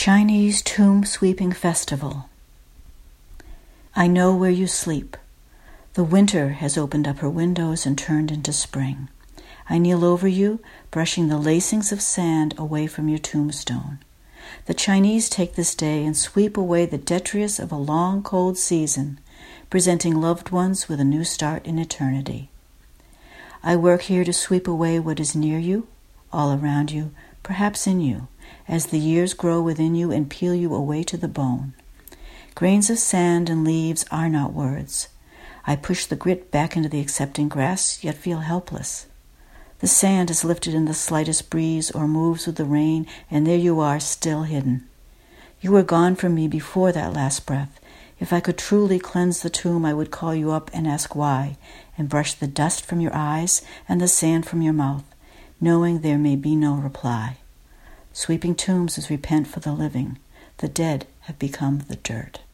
Chinese Tomb Sweeping Festival. I know where you sleep. The winter has opened up her windows and turned into spring. I kneel over you, brushing the lacings of sand away from your tombstone. The Chinese take this day and sweep away the detritus of a long, cold season, presenting loved ones with a new start in eternity. I work here to sweep away what is near you, all around you, perhaps in you, as the years grow within you and peel you away to the bone. Grains of sand and leaves are not words. I push the grit back into the accepting grass, yet feel helpless. The sand is lifted in the slightest breeze or moves with the rain, and there you are, still hidden. You were gone from me before that last breath. If I could truly cleanse the tomb, I would call you up and ask why, and brush the dust from your eyes and the sand from your mouth, knowing there may be no reply. Sweeping tombs is repent for the living. The dead have become the dirt.